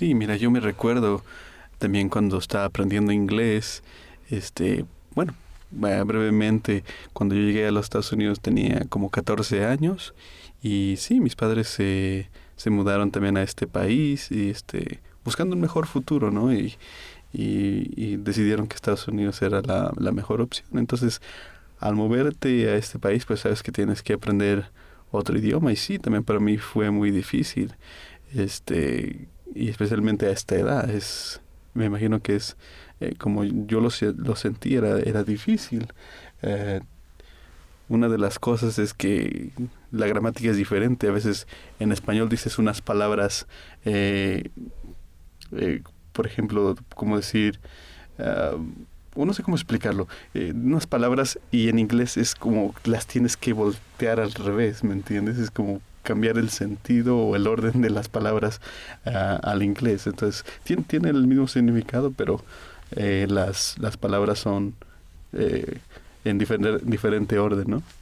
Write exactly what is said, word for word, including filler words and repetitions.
Sí, mira, yo me recuerdo también cuando estaba aprendiendo inglés, este, bueno, eh, brevemente, cuando yo llegué a los Estados Unidos tenía como catorce años y sí, mis padres se, se mudaron también a este país y este, buscando un mejor futuro, ¿no? Y, y, y decidieron que Estados Unidos era la, la mejor opción. Entonces, al moverte a este país, pues sabes que tienes que aprender otro idioma y sí, también para mí fue muy difícil, este, y especialmente a esta edad, es, me imagino que es, eh, como yo lo, se- lo sentí, era, era difícil. Eh, una de las cosas es que la gramática es diferente, a veces en español dices unas palabras, eh, eh, por ejemplo, como decir, ah, o no sé cómo explicarlo, eh, unas palabras y en inglés es como las tienes que voltear al revés, ¿me entiendes? Es como cambiar el sentido o el orden de las palabras ah, al inglés. Entonces, tiene, tiene el mismo significado, pero eh, las, las palabras son eh, en diferente, diferente orden, ¿no?